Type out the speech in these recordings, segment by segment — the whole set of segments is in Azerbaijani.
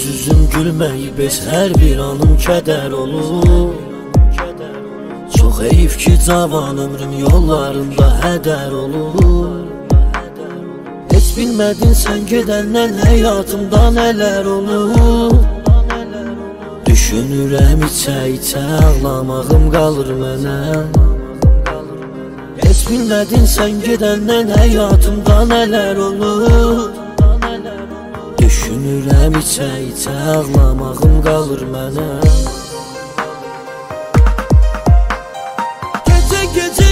üzüm gülməyib heç hər bir anım kədər olur. Çox heyif ki cavan ömrüm yollarında hədər olur. Heç bilmədin sən gedəndən həyatımda nələr olur. Düşünürəm içə-içə ağlamağım qalır mənə. Heç bilmədin sən gedəndən həyatımda nələr olur. Düşünürəm içə-içə ağlamağım qalır mənə. Gecə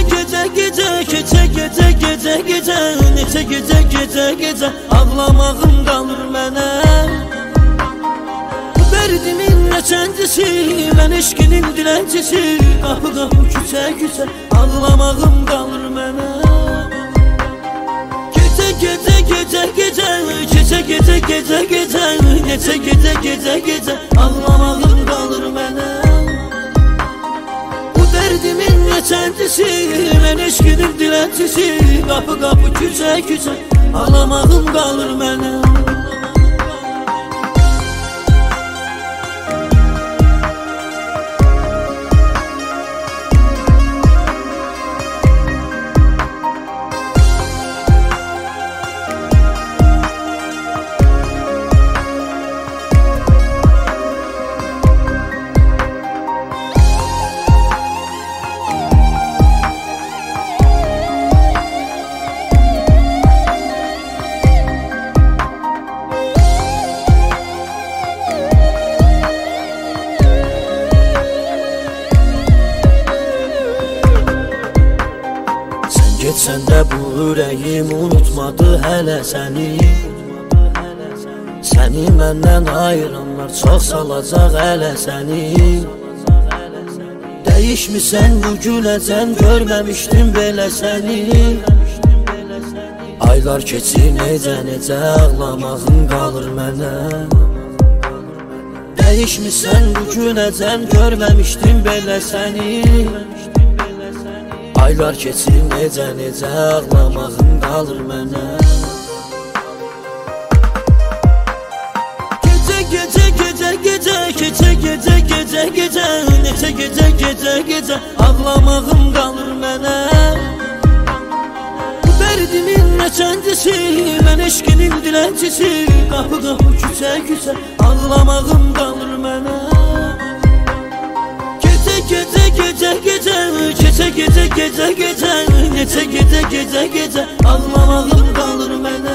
neçə gecə ağlamağım qalır mənə. Bu dərdimin neçəncisi, mən eşqinin diləncisi. Qapı qapı küçə ağlamağım qalır mənə. Gecə neçə gecə ağlamağım qalır mənə. Bu dərdimin neçəncisi, mən eşqinin diləncisi. Qapı qapı küçə ağlamağım qalır mənə. Geçsən də bu ürəyim unutmadı hələ səni. Səni məndən ayıranlar çox salacaq hələ səni. Dəyişmisən bu günəcən görməmişdim belə səni. Aylar keçir necə ağlamağım qalır mənə. Dəyişmisən bu günəcən görməmişdim belə səni. Aylar keçir necə ağlamağım qalır mənə. Gecə neçə gecə ağlamağım qalır mənə. Bu dərdimin neçəncisi, mən eşqinin diləncisi. Qapı qapı küçə ağlamağım qalır mənə. Gecə neçə gecə ağlamağım qalır mənə.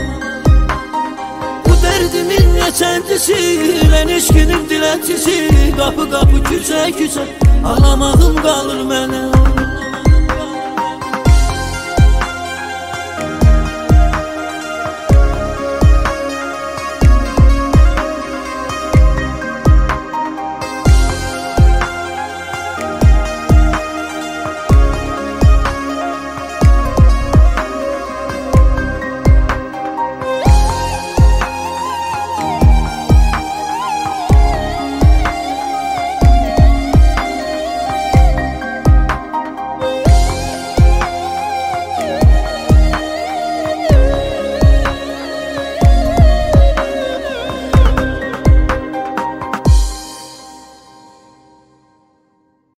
Bu dərdimin neçəncisi, mən eşqinin diləncisi. Qapı qapı küçə ağlamağım qalır mənə.